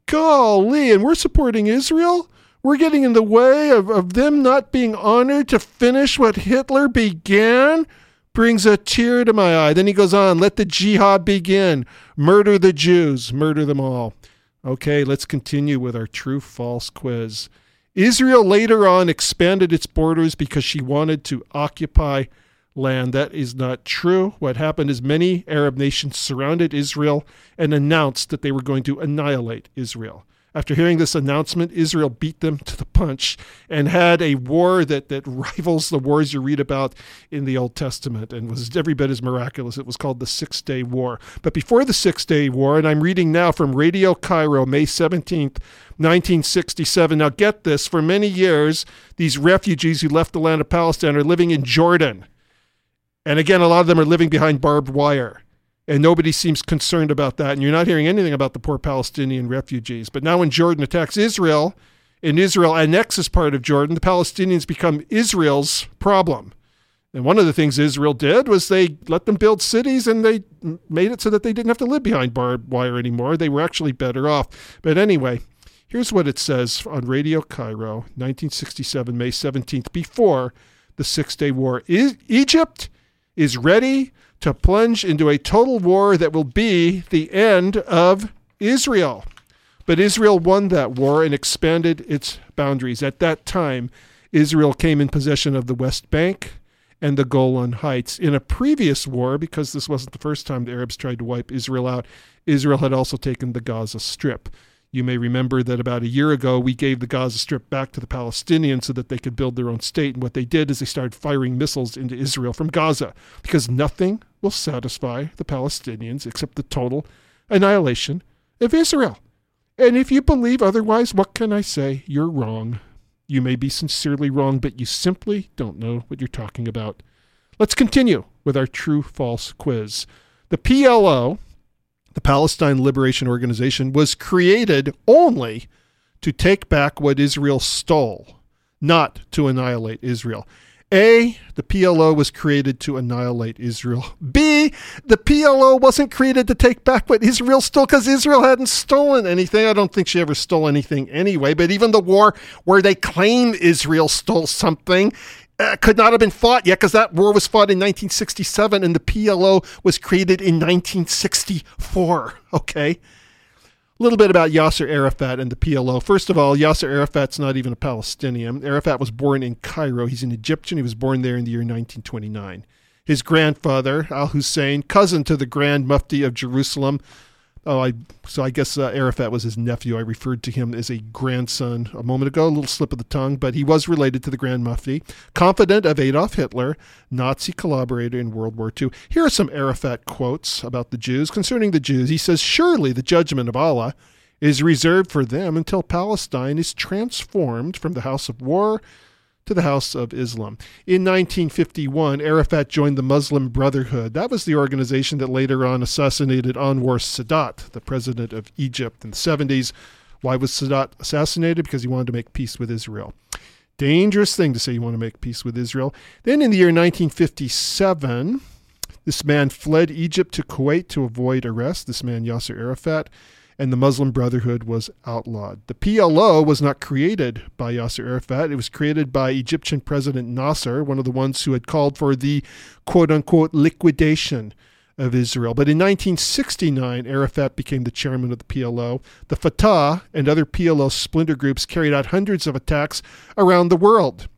Golly, and we're supporting Israel? We're getting in the way of, of them not being honored to finish what Hitler began? Brings a tear to my eye. Then he goes on, let the jihad begin. Murder the Jews. Murder them all. Okay, let's continue with our true-false quiz. Israel later on expanded its borders because she wanted to occupy land. That is not true. What happened is many Arab nations surrounded Israel and announced that they were going to annihilate Israel. After hearing this announcement, Israel beat them to the punch and had a war that, that rivals the wars you read about in the Old Testament and was every bit as miraculous. It was called the Six-Day War. But before the Six-Day War, and I'm reading now from Radio Cairo, May seventeenth, nineteen sixty-seven. Now get this, for many years, these refugees who left the land of Palestine are living in Jordan. And again, a lot of them are living behind barbed wire. And nobody seems concerned about that. And you're not hearing anything about the poor Palestinian refugees. But now when Jordan attacks Israel, and Israel annexes part of Jordan, the Palestinians become Israel's problem. And one of the things Israel did was they let them build cities, and they made it so that they didn't have to live behind barbed wire anymore. They were actually better off. But anyway, here's what it says on Radio Cairo, nineteen sixty-seven, May seventeenth, before the Six-Day War. E- Egypt is ready to plunge into a total war that will be the end of Israel. But Israel won that war and expanded its boundaries. At that time, Israel came in possession of the West Bank and the Golan Heights. In a previous war, because this wasn't the first time the Arabs tried to wipe Israel out, Israel had also taken the Gaza Strip. You may remember that about a year ago, we gave the Gaza Strip back to the Palestinians so that they could build their own state. And what they did is they started firing missiles into Israel from Gaza, because nothing will satisfy the Palestinians except the total annihilation of Israel. And if you believe otherwise, what can I say? You're wrong. You may be sincerely wrong, but you simply don't know what you're talking about. Let's continue with our true-false quiz. The P L O, the Palestine Liberation Organization, was created only to take back what Israel stole, not to annihilate Israel. A, the P L O was created to annihilate Israel. B, the P L O wasn't created to take back what Israel stole because Israel hadn't stolen anything. I don't think she ever stole anything anyway, but even the war where they claim Israel stole something uh, could not have been fought yet, because that war was fought in nineteen sixty-seven and the P L O was created in nineteen sixty-four. Okay? A little bit about Yasser Arafat and the P L O. First of all, Yasser Arafat's not even a Palestinian. Arafat was born in Cairo. He's an Egyptian. He was born there in the year nineteen twenty-nine. His grandfather, al-Hussein, cousin to the Grand Mufti of Jerusalem. Oh, I so I guess uh, Arafat was his nephew. I referred to him as a grandson a moment ago, a little slip of the tongue, but he was related to the Grand Mufti. Confidant of Adolf Hitler, Nazi collaborator in World War Two. Here are some Arafat quotes about the Jews. Concerning the Jews, he says, surely the judgment of Allah is reserved for them until Palestine is transformed from the house of war to the house of Islam. In nineteen fifty-one, Arafat joined the Muslim Brotherhood. That was the organization that later on assassinated Anwar Sadat, the president of Egypt in the seventies. Why was Sadat assassinated? Because he wanted to make peace with Israel. Dangerous thing to say you want to make peace with Israel. Then in the year nineteen fifty-seven, this man fled Egypt to Kuwait to avoid arrest, this man Yasser Arafat, and the Muslim Brotherhood was outlawed. The P L O was not created by Yasser Arafat. It was created by Egyptian President Nasser, one of the ones who had called for the quote-unquote liquidation of Israel. But in nineteen sixty-nine, Arafat became the chairman of the P L O. The Fatah and other P L O splinter groups carried out hundreds of attacks around the world.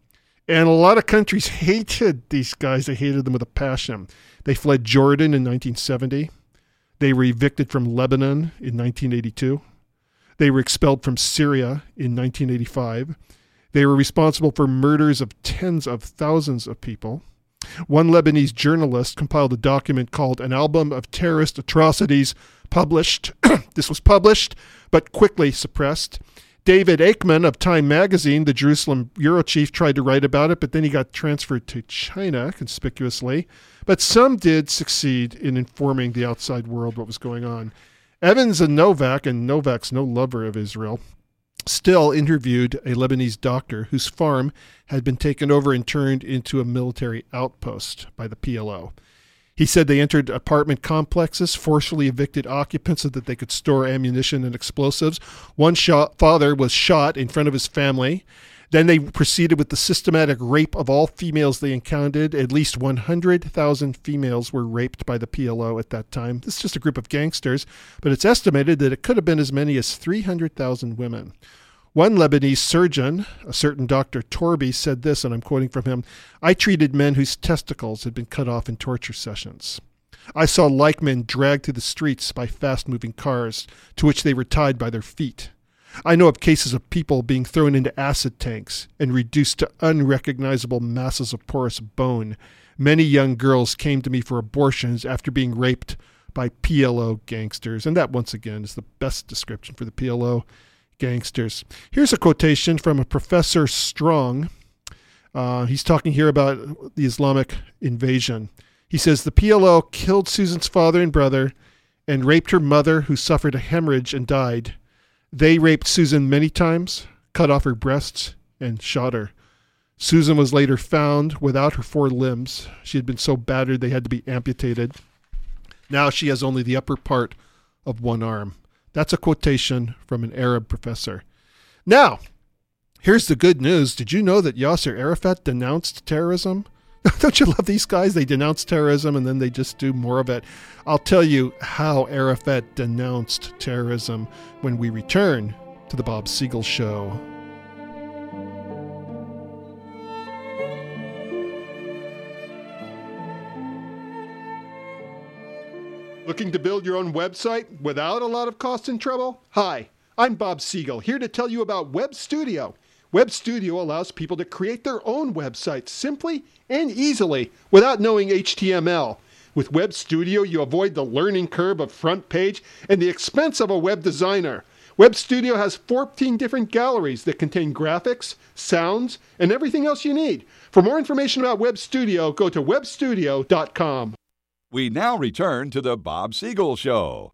And a lot of countries hated these guys. They hated them with a passion. They fled Jordan in nineteen seventy. They were evicted from Lebanon in nineteen eighty-two. They were expelled from Syria in nineteen eighty-five. They were responsible for murders of tens of thousands of people. One Lebanese journalist compiled a document called An Album of Terrorist Atrocities, published. This was published, but quickly suppressed. David Aikman of Time magazine, the Jerusalem bureau chief, tried to write about it, but then he got transferred to China, conspicuously. But some did succeed in informing the outside world what was going on. Evans and Novak, and Novak's no lover of Israel, still interviewed a Lebanese doctor whose farm had been taken over and turned into a military outpost by the P L O. He said they entered apartment complexes, forcefully evicted occupants so that they could store ammunition and explosives. One shot, father was shot in front of his family. Then they proceeded with the systematic rape of all females they encountered. At least one hundred thousand females were raped by the P L O at that time. This is just a group of gangsters, but it's estimated that it could have been as many as three hundred thousand women. One Lebanese surgeon, a certain Doctor Torby, said this, and I'm quoting from him, "I treated men whose testicles had been cut off in torture sessions. I saw like men dragged through the streets by fast-moving cars to which they were tied by their feet. I know of cases of people being thrown into acid tanks and reduced to unrecognizable masses of porous bone. Many young girls came to me for abortions after being raped by P L O gangsters." And that, once again, is the best description for the P L O gangsters. Here's a quotation from a Professor Strong. Uh, he's talking here about the Islamic invasion. He says, "The P L O killed Susan's father and brother and raped her mother, who suffered a hemorrhage and died. They raped Susan many times, cut off her breasts, and shot her. Susan was later found without her four limbs. She had been so battered they had to be amputated. Now she has only the upper part of one arm." That's a quotation from an Arab professor. Now, here's the good news. Did you know that Yasser Arafat denounced terrorism? Don't you love these guys? They denounce terrorism and then they just do more of it. I'll tell you how Arafat denounced terrorism when we return to the Bob Siegel Show. Looking to build your own website without a lot of cost and trouble? Hi, I'm Bob Siegel, here to tell you about Web Studio. Web Studio allows people to create their own websites simply and easily without knowing H T M L. With Web Studio, you avoid the learning curve of front page and the expense of a web designer. Web Studio has fourteen different galleries that contain graphics, sounds, and everything else you need. For more information about Web Studio, go to web studio dot com. We now return to the Bob Siegel Show.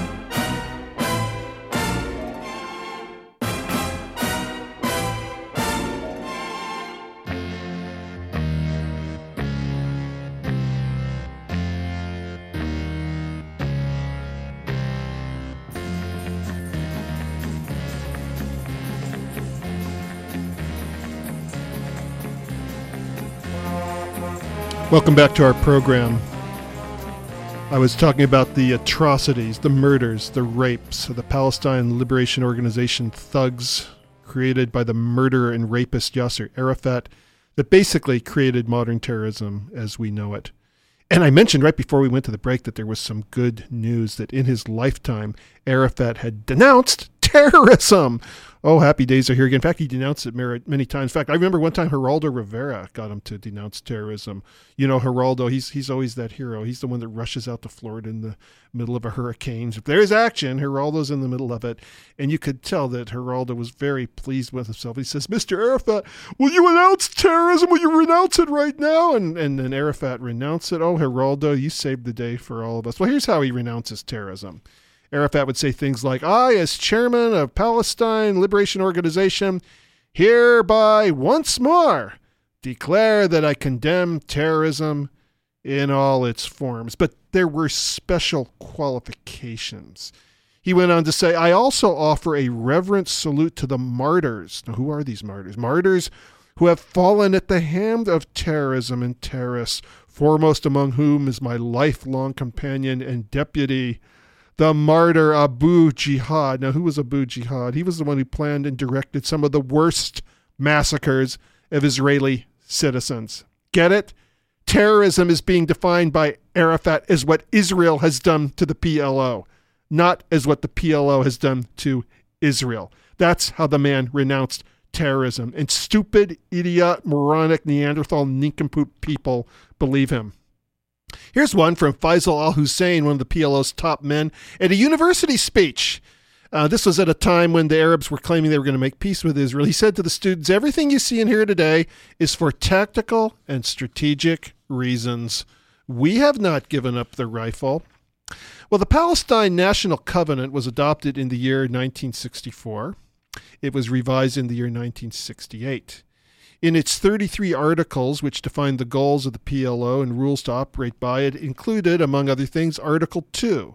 Welcome back to our program. I was talking about the atrocities, the murders, the rapes of the Palestine Liberation Organization thugs created by the murderer and rapist Yasser Arafat that basically created modern terrorism as we know it. And I mentioned right before we went to the break that there was some good news that in his lifetime, Arafat had denounced terrorism. Oh, happy days are here again. In fact, he denounced it many times. In fact, I remember one time Geraldo Rivera got him to denounce terrorism. You know, Geraldo, he's he's always that hero. He's the one that rushes out to Florida in the middle of a hurricane. If there's action, Geraldo's in the middle of it. And you could tell that Geraldo was very pleased with himself. He says, "Mister Arafat, will you announce terrorism? Will you renounce it right now?" And, and then Arafat renounced it. "Oh, Geraldo, you saved the day for all of us." Well, here's how he renounces terrorism. Arafat would say things like, "I, as chairman of Palestine Liberation Organization, hereby once more declare that I condemn terrorism in all its forms." But there were special qualifications. He went on to say, "I also offer a reverent salute to the martyrs." Now, who are these martyrs? Martyrs who have fallen at the hand of terrorism and terrorists, foremost among whom is my lifelong companion and deputy, the martyr Abu Jihad. Now, who was Abu Jihad? He was the one who planned and directed some of the worst massacres of Israeli citizens. Get it? Terrorism is being defined by Arafat as what Israel has done to the P L O, not as what the P L O has done to Israel. That's how the man renounced terrorism. And stupid, idiot, moronic, Neanderthal, nincompoop people believe him. Here's one from Faisal al-Hussein, one of the P L O's top men, at a university speech. Uh, this was at a time when the Arabs were claiming they were going to make peace with Israel. He said to the students, everything you see and hear today is for tactical and strategic reasons. We have not given up the rifle. Well, the Palestine National Covenant was adopted in the year nineteen sixty-four. It was revised in the year nineteen sixty-eight. In its thirty-three articles, which defined the goals of the P L O and rules to operate by it, included, among other things, Article two.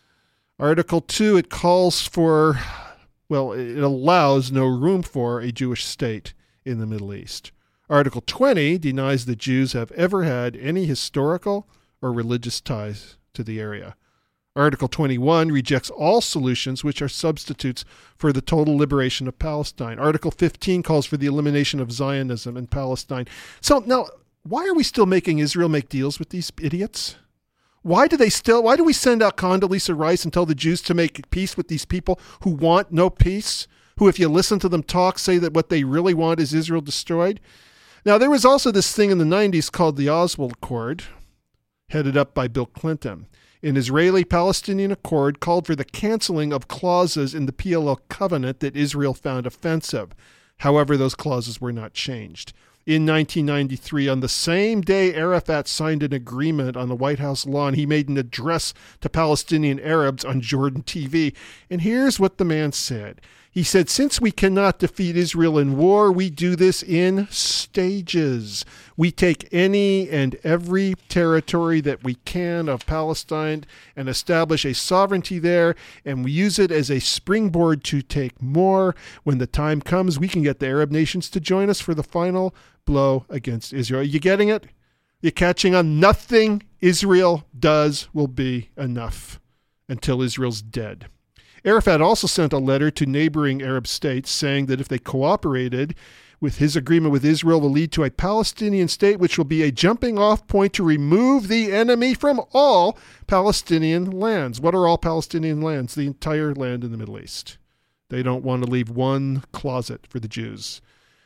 Article two, it calls for, well, it allows no room for a Jewish state in the Middle East. Article twenty denies that Jews have ever had any historical or religious ties to the area. Article twenty-one rejects all solutions which are substitutes for the total liberation of Palestine. Article fifteen calls for the elimination of Zionism in Palestine. So now, why are we still making Israel make deals with these idiots? Why do they still, why do we send out Condoleezza Rice and tell the Jews to make peace with these people who want no peace? Who, if you listen to them talk, say that what they really want is Israel destroyed? Now, there was also this thing in the nineties called the Oswald Accord, headed up by Bill Clinton. An Israeli-Palestinian accord called for the canceling of clauses in the P L O covenant that Israel found offensive. However, those clauses were not changed. In nineteen ninety-three, on the same day Arafat signed an agreement on the White House lawn, he made an address to Palestinian Arabs on Jordan T V. And here's what the man said. He said, since we cannot defeat Israel in war, we do this in stages. We take any and every territory that we can of Palestine and establish a sovereignty there, and we use it as a springboard to take more. When the time comes, we can get the Arab nations to join us for the final blow against Israel. Are you getting it? You're catching on? Nothing Israel does will be enough until Israel's dead. Arafat also sent a letter to neighboring Arab states saying that if they cooperated with his agreement with Israel will lead to a Palestinian state which will be a jumping off point to remove the enemy from all Palestinian lands. What are all Palestinian lands? The entire land in the Middle East. They don't want to leave one closet for the Jews.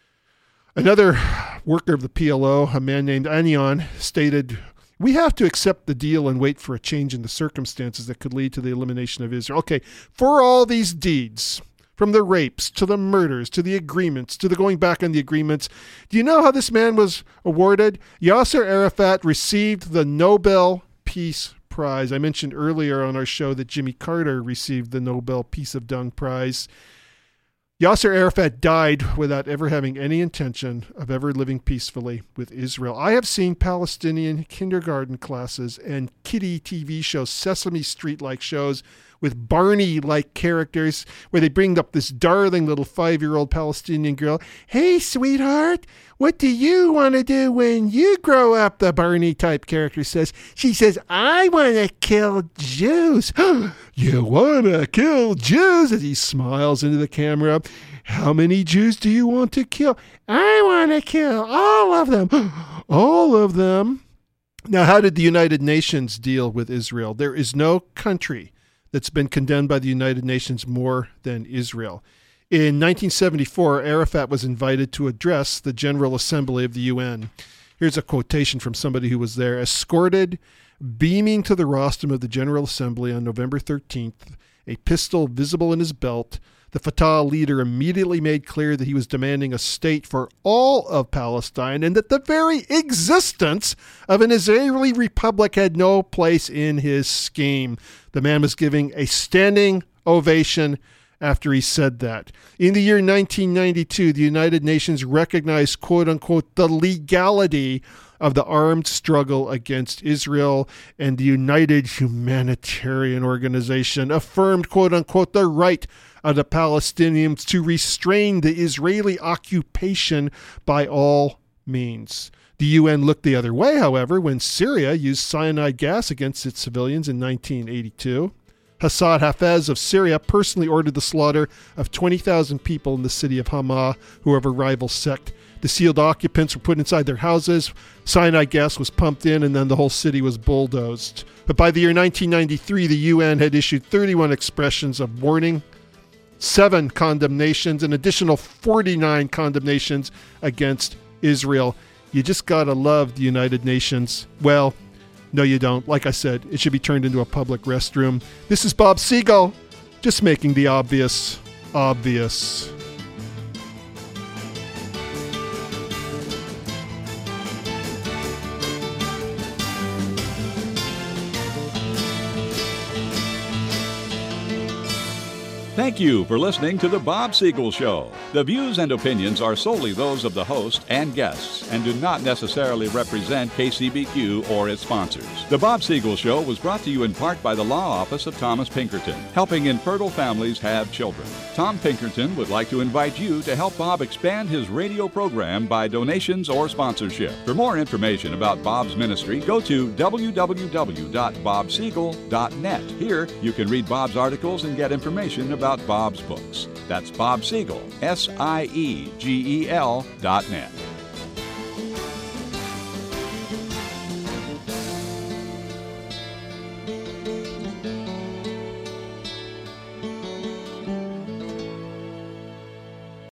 Another worker of the P L O, a man named Anion, stated, we have to accept the deal and wait for a change in the circumstances that could lead to the elimination of Israel. Okay, for all these deeds, from the rapes to the murders to the agreements to the going back on the agreements, do you know how this man was awarded? Yasser Arafat received the Nobel Peace Prize. I mentioned earlier on our show that Jimmy Carter received the Nobel Peace of Dung Prize. Yasser Arafat died without ever having any intention of ever living peacefully with Israel. I have seen Palestinian kindergarten classes and kiddie T V shows, Sesame Street-like shows with Barney-like characters where they bring up this darling little five-year-old Palestinian girl. Hey, sweetheart, what do you want to do when you grow up? The Barney-type character says. She says, I want to kill Jews. You want to kill Jews? As he smiles into the camera. How many Jews do you want to kill? I want to kill all of them. All of them. Now, how did the United Nations deal with Israel? There is no country that's been condemned by the United Nations more than Israel. In nineteen seventy-four, Arafat was invited to address the General Assembly of the U N. Here's a quotation from somebody who was there. Escorted, beaming to the rostrum of the General Assembly on November thirteenth, a pistol visible in his belt, the Fatah leader immediately made clear that he was demanding a state for all of Palestine and that the very existence of an Israeli republic had no place in his scheme. The man was giving a standing ovation after he said that. In the year nineteen ninety-two, the United Nations recognized, quote-unquote, the legality of the armed struggle against Israel, and the United Humanitarian Organization affirmed, quote-unquote, the right of the Palestinians to restrain the Israeli occupation by all means. The U N looked the other way, however, when Syria used cyanide gas against its civilians in nineteen eighty-two. Hassad Hafez of Syria personally ordered the slaughter of twenty thousand people in the city of Hama, who are of a rival sect The sealed occupants were put inside their houses. Cyanide gas was pumped in, and then the whole city was bulldozed. But by the year nineteen ninety-three, the U N had issued thirty-one expressions of warning, seven condemnations, an additional forty-nine condemnations against Israel. You just gotta love the United Nations. Well, no you don't. Like I said, it should be turned into a public restroom. This is Bob Siegel, just making the obvious obvious. Thank you for listening to The Bob Siegel Show. The views and opinions are solely those of the host and guests and do not necessarily represent K C B Q or its sponsors. The Bob Siegel Show was brought to you in part by the Law Office of Thomas Pinkerton, helping infertile families have children. Tom Pinkerton would like to invite you to help Bob expand his radio program by donations or sponsorship. For more information about Bob's ministry, go to w w w dot bob siegel dot net. Here, you can read Bob's articles and get information about Bob's books. That's Bob Siegel, S I E G E L dot net.